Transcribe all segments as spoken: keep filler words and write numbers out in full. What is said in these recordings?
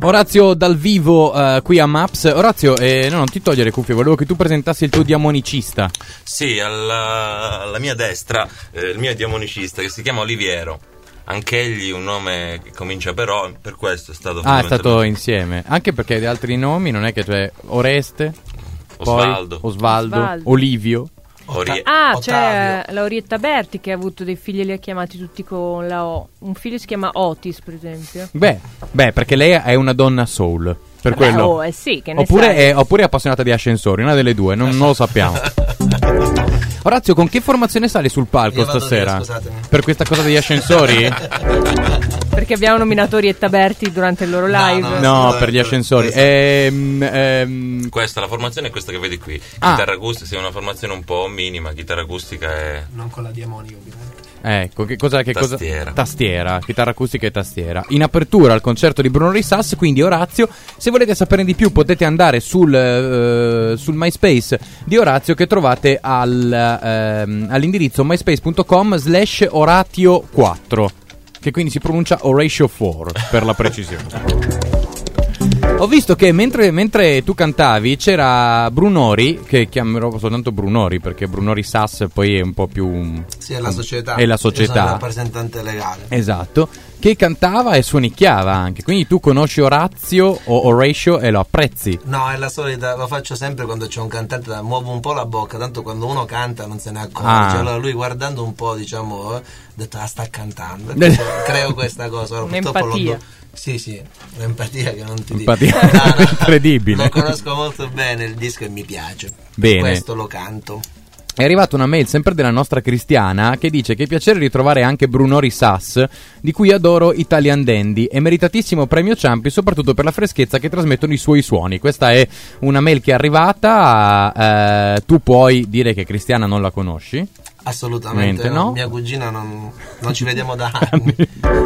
Orazio dal vivo uh, qui a Maps. Orazio, eh, no, non ti togliere le cuffie, volevo che tu presentassi il tuo diamonicista. Sì, alla, alla mia destra eh, il mio diamonicista che si chiama Oliviero. Anch'egli un nome che comincia però, per questo è stato Ah, è stato insieme. Anche perché di altri nomi non è che c'è Oreste, Osvaldo, poi Osvaldo, Osvaldo. Olivio. Orie- Ah, Ottavio. c'è Laurietta Berti che ha avuto dei figli e li ha chiamati tutti con la O. Un figlio si chiama Otis, per esempio. Beh, beh, perché lei è una donna soul. Per Beh, quello. oh, eh sì, che ne Oppure sai. è, oppure è appassionata di ascensori, una delle due, non, non lo sappiamo. Orazio, con che formazione sali sul palco Io vado stasera? via, scusatemi. Per questa cosa degli ascensori? Perché abbiamo nominato Orietta Berti durante il loro No, live. no. No, per gli ascensori. Ehm, ehm, Questa, la formazione è questa che vedi qui. Ah. Chitarra acustica, sì, è una formazione un po' minima. Chitarra acustica è Non con la diamonica, ovviamente. ecco, che cosa, che cosa? Tastiera. Tastiera, chitarra acustica e tastiera. In apertura al concerto di Bruno Risas, quindi Orazio, se volete saperne di più potete andare sul, eh, sul MySpace di Orazio che trovate al, ehm, all'indirizzo myspace.com slash Oratio quattro, che quindi si pronuncia Horatio quattro per la precisione. Ho visto che mentre, mentre tu cantavi c'era Brunori, che chiamerò soltanto Brunori perché Brunori Sass poi è un po' più... Sì, è la società. È la Io sono il società. rappresentante legale. Esatto, che cantava e suonicchiava anche. Quindi tu conosci Orazio o Horatio e lo apprezzi. No, è la solita, lo faccio sempre quando c'è un cantante, da- muovo un po' la bocca, tanto quando uno canta non se ne accorge. Ah. Allora lui guardando un po', diciamo, eh, ha detto, ah, sta cantando. E quindi creo questa cosa. Allora, purtroppo lo Un'empatia. do- Sì, sì, un'empatia che non ti Empatia. dico. No, no, Incredibile. Lo conosco molto bene il disco e mi piace. Bene. Per questo lo canto. È arrivata una mail sempre della nostra Cristiana che dice che è piacere ritrovare anche Brunori Sass, di cui adoro Italian Dandy, e meritatissimo premio Ciampi soprattutto per la freschezza che trasmettono i suoi suoni. Questa è una mail che è arrivata, eh, tu puoi dire che Cristiana non la conosci? Assolutamente Niente, no? Mia cugina non, non ci vediamo da anni.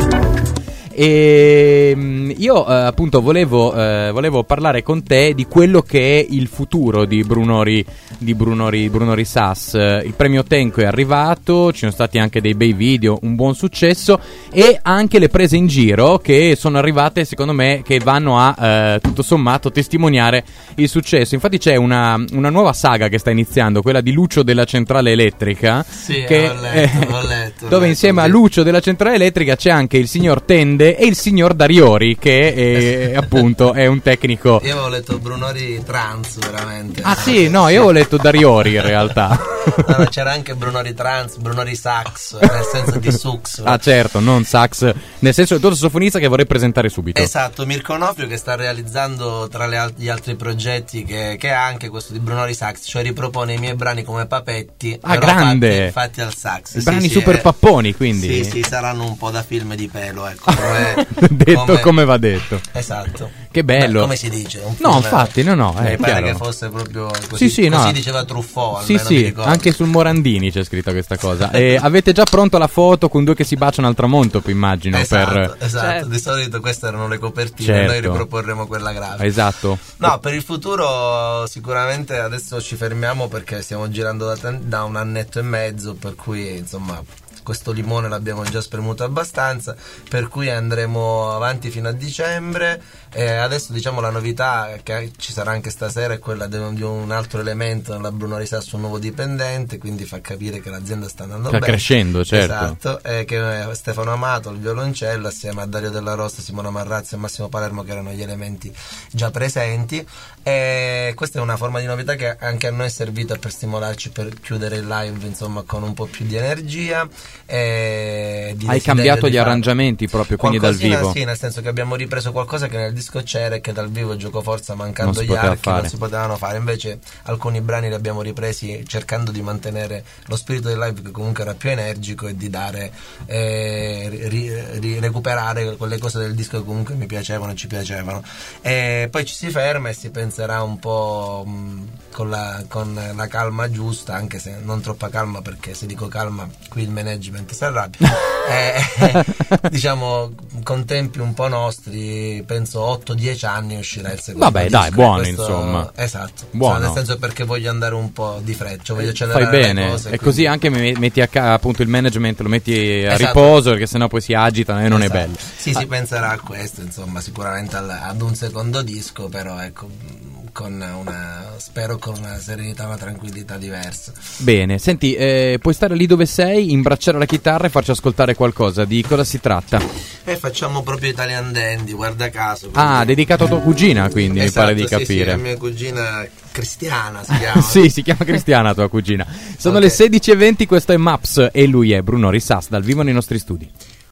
E mm, io eh, appunto volevo, eh, volevo parlare con te di quello che è il futuro di Brunori, di Brunori, Brunori Sass. Il premio Tenco è arrivato, ci sono stati anche dei bei video, un buon successo, e anche le prese in giro che sono arrivate, secondo me, che vanno a eh, tutto sommato testimoniare il successo. Infatti c'è una, una nuova saga che sta iniziando, quella di Lucio della Centrale Elettrica, Sì, che, ho letto, eh, ho letto, ho dove letto, insieme a sì. Lucio della Centrale Elettrica c'è anche il signor Tende e il signor Dariori, che è, appunto è un tecnico. Io avevo letto Brunori Trans, veramente. Ah sì, no, io ho letto Dariori in realtà. No, no, c'era anche Brunori Trans, Brunori Sax, nel senso di Sux. Ah certo, non sax, nel senso del sassofonista che vorrei presentare subito. Esatto, Mirko Onofrio che sta realizzando tra le al- gli altri progetti che, che ha anche questo di Brunori Sax, cioè ripropone i miei brani come papetti, Ah, però grande! fatti, fatti al sax. I Sì, brani sì, super eh, papponi, quindi. Sì, sì, saranno un po' da film di pelo, ecco. Come, Detto come... come va detto. Esatto. Che bello. Beh, come si dice? Un No, film, infatti, no, no, mi è pare chiaro. che fosse proprio così, Sì, sì, così no. diceva Truffaut, Sì, almeno mi sì, ricordo. anche sul Morandini c'è scritta questa cosa. E avete già pronto la foto con due che si baciano al tramonto, poi immagino. Esatto, per... esatto. Certo. Di solito queste erano le copertine, Certo. noi riproporremo quella grafica. Esatto. No, per il futuro sicuramente adesso ci fermiamo perché stiamo girando da, ten- da un annetto e mezzo, per cui insomma questo limone l'abbiamo già spremuto abbastanza, per cui andremo avanti fino a dicembre. E adesso diciamo la novità che ci sarà anche stasera è quella di un, di un altro elemento nella Brunori Sass, un nuovo dipendente, quindi fa capire che l'azienda sta andando Sta bene. crescendo, certo. Esatto, e che è Stefano Amato, il violoncello, assieme a Dario Della Rosta, Simona Marrazzi e Massimo Palermo, che erano gli elementi già presenti. E questa è una forma di novità che anche a noi è servita per stimolarci, per chiudere il live insomma con un po' più di energia. E di Hai desiderio cambiato di gli fare arrangiamenti proprio, quindi dal qualcosina, vivo. sì, nel senso che abbiamo ripreso qualcosa che nel disco c'era e che dal vivo gioco forza, mancando Non si gli poteva archi, fare. non si potevano fare. Invece alcuni brani li abbiamo ripresi cercando di mantenere lo spirito del live, che comunque era più energico, e di dare eh, ri, ri, recuperare quelle cose del disco che comunque mi piacevano e ci piacevano. E poi ci si ferma e si penserà un po' mh, con, la, con la calma giusta, anche se non troppa calma, perché se dico calma qui il management si arrabbia. eh, diciamo con tempi un po' nostri, penso otto dieci anni uscirà il secondo Vabbè, disco. dai, buono, Questo- insomma. Esatto. Buono. Cioè, nel senso, perché voglio andare un po' di fretta, cioè voglio accelerare Fai bene, le cose, e quindi- così anche mi metti a ca- appunto il management, lo metti a Esatto. riposo, perché sennò poi si agitano e non Esatto. è bello. Sì, Ah, si penserà a questo, insomma, sicuramente al- ad un secondo disco, però ecco, con una, spero con una serenità, una tranquillità diversa. Bene, senti, eh, puoi stare lì dove sei, imbracciare la chitarra e farci ascoltare qualcosa. Di cosa si tratta? E facciamo proprio Italian Dandy, guarda caso. Ah, quindi- dedicato a tua cugina, quindi Esatto, mi pare di sì, sì, capire. la mia cugina Cristiana si chiama. Sì, si chiama Cristiana tua cugina. Sono Ok. le sedici e venti, questo è Maps e lui è Bruno Risas dal vivo nei nostri studi.